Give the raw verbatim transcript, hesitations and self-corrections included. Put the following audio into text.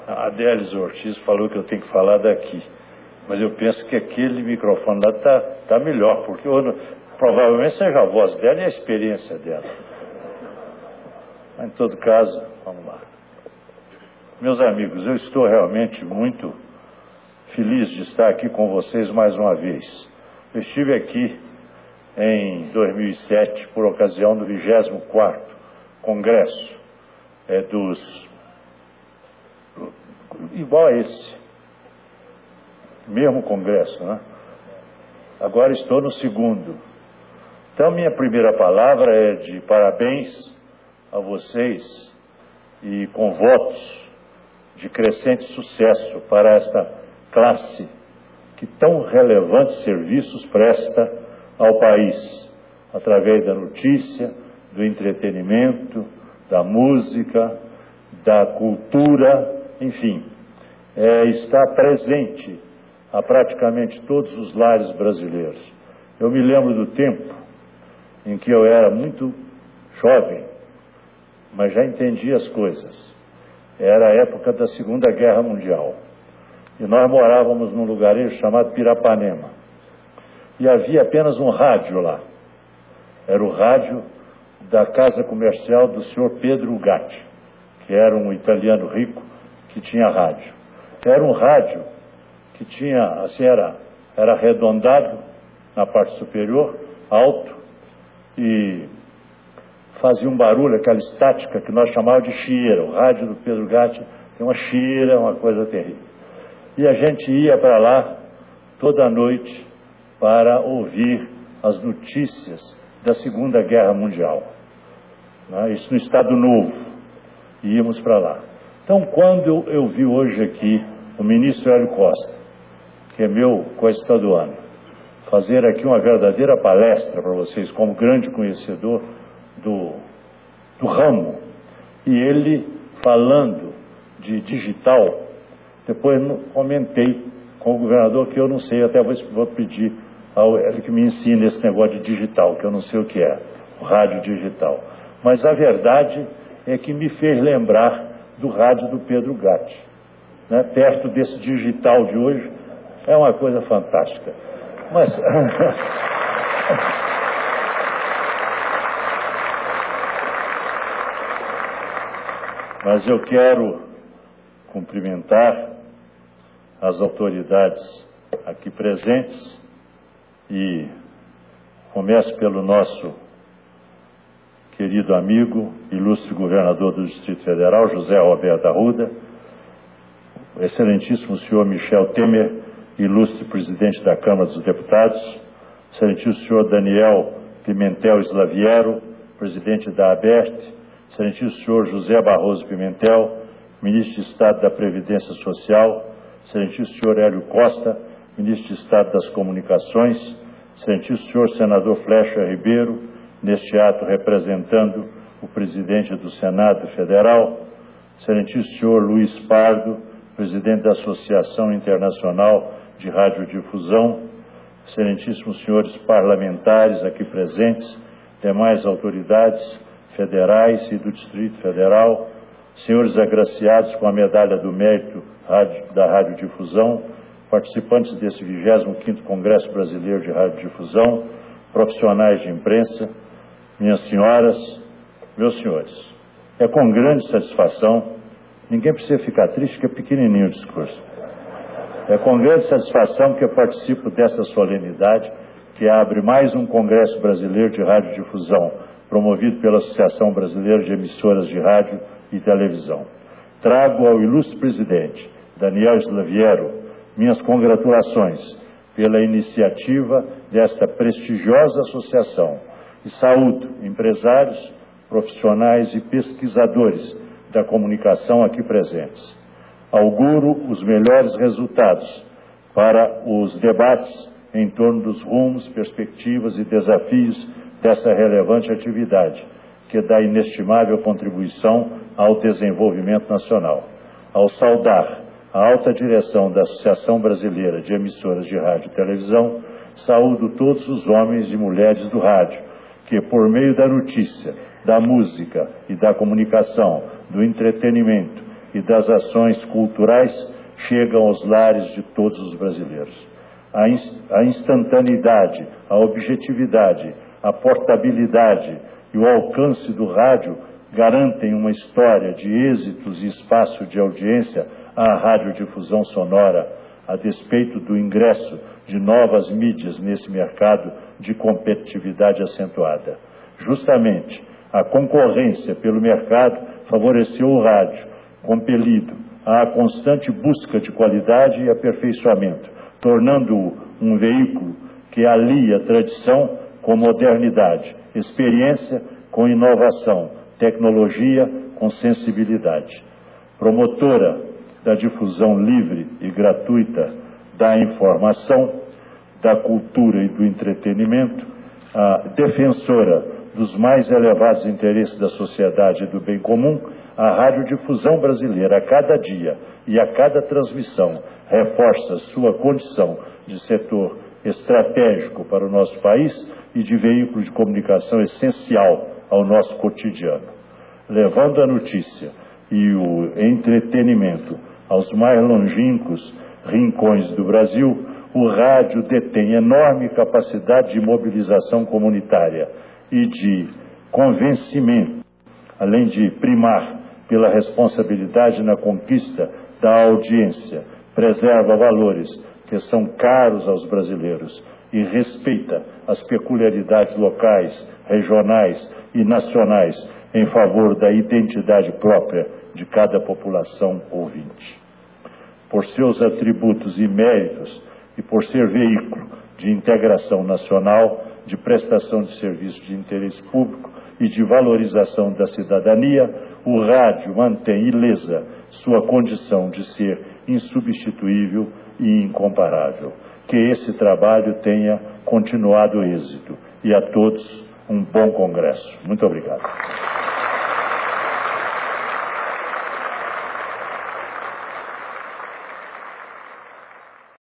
A Adélis Ortiz falou que eu tenho que falar daqui, mas eu penso que aquele microfone lá está tá melhor, porque eu, provavelmente seja a voz dela e a experiência dela. Mas, em todo caso, vamos lá. Meus amigos, eu estou realmente muito feliz de estar aqui com vocês mais uma vez. Eu estive aqui em dois mil e sete, por ocasião do vigésimo quarto Congresso é, dos... igual a esse, mesmo Congresso, né? Agora estou no segundo. Então, minha primeira palavra é de parabéns a vocês e com votos de crescente sucesso para esta classe que tão relevantes serviços presta ao país, através da notícia, do entretenimento, da música, da cultura, enfim, é, está presente a praticamente todos os lares brasileiros. Eu me lembro do tempo em que eu era muito jovem, mas já entendia as coisas. Era a época da Segunda Guerra Mundial. E nós morávamos num lugarejo chamado Pirapanema. E havia apenas um rádio lá. Era o rádio da casa comercial do senhor Pedro Gatti, que era um italiano rico que tinha rádio. Era um rádio que tinha, assim, era, era arredondado na parte superior, alto, e fazia um barulho, aquela estática que nós chamávamos de chieira. O rádio do Pedro Gatti tem uma chieira, uma coisa terrível. E a gente ia para lá toda noite para ouvir as notícias da Segunda Guerra Mundial. Né? Isso no Estado Novo. E íamos para lá. Então, quando eu, eu vi hoje aqui o ministro Hélio Costa, que é meu coestaduano, fazer aqui uma verdadeira palestra para vocês, como grande conhecedor do, do ramo, e ele falando de digital, depois comentei com o governador que eu não sei, até vou, vou pedir ao Hélio que me ensine esse negócio de digital, que eu não sei o que é, o rádio digital. Mas a verdade é que me fez lembrar do rádio do Pedro Gatti, né? Perto desse digital de hoje, é uma coisa fantástica. Mas... Mas eu quero cumprimentar as autoridades aqui presentes e começo pelo nosso querido amigo, ilustre governador do Distrito Federal, José Roberto Arruda, o excelentíssimo senhor Michel Temer, ilustre presidente da Câmara dos Deputados, excelentíssimo senhor Daniel Pimentel Slaviero, presidente da ABERT, excelentíssimo senhor José Barroso Pimentel, ministro de Estado da Previdência Social, excelentíssimo senhor Hélio Costa, ministro de Estado das Comunicações, excelentíssimo senhor senador Flecha Ribeiro, neste ato representando o presidente do Senado Federal, excelentíssimo senhor Luiz Pardo, presidente da Associação Internacional de Radiodifusão, excelentíssimos senhores parlamentares aqui presentes, demais autoridades federais e do Distrito Federal, senhores agraciados com a Medalha do Mérito da Radiodifusão, participantes desse vigésimo quinto Congresso Brasileiro de Radiodifusão, profissionais de imprensa, minhas senhoras, meus senhores, é com grande satisfação, ninguém precisa ficar triste, que é pequenininho o discurso, é com grande satisfação que eu participo dessa solenidade que abre mais um Congresso Brasileiro de Radiodifusão, promovido pela Associação Brasileira de Emissoras de Rádio e Televisão. Trago ao ilustre presidente, Daniel Slaviero, minhas congratulações pela iniciativa desta prestigiosa associação e saúdo empresários, profissionais e pesquisadores da comunicação aqui presentes. Auguro os melhores resultados para os debates em torno dos rumos, perspectivas e desafios dessa relevante atividade, que dá inestimável contribuição ao desenvolvimento nacional. Ao saudar a alta direção da Associação Brasileira de Emissoras de Rádio e Televisão, saúdo todos os homens e mulheres do rádio, que por meio da notícia, da música e da comunicação, do entretenimento e das ações culturais chegam aos lares de todos os brasileiros. A instantaneidade, a objetividade, a portabilidade e o alcance do rádio garantem uma história de êxitos e espaço de audiência à radiodifusão sonora, a despeito do ingresso de novas mídias nesse mercado de competitividade acentuada. Justamente, a concorrência pelo mercado favoreceu o rádio, compelido à constante busca de qualidade e aperfeiçoamento, tornando-o um veículo que alia tradição com modernidade, experiência com inovação, tecnologia com sensibilidade. Promotora da difusão livre e gratuita da informação, da cultura e do entretenimento, a defensora dos mais elevados interesses da sociedade e do bem comum, a radiodifusão brasileira, a cada dia e a cada transmissão, reforça sua condição de setor estratégico para o nosso país e de veículo de comunicação essencial ao nosso cotidiano. Levando a notícia e o entretenimento aos mais longínquos rincões do Brasil, o rádio detém enorme capacidade de mobilização comunitária e de convencimento, além de primar pela responsabilidade na conquista da audiência, preserva valores que são caros aos brasileiros e respeita as peculiaridades locais, regionais e nacionais em favor da identidade própria de cada população ouvinte. Por seus atributos e méritos e por ser veículo de integração nacional, de prestação de serviços de interesse público e de valorização da cidadania, o rádio mantém ilesa sua condição de ser insubstituível e incomparável. Que esse trabalho tenha continuado êxito e a todos um bom congresso. Muito obrigado.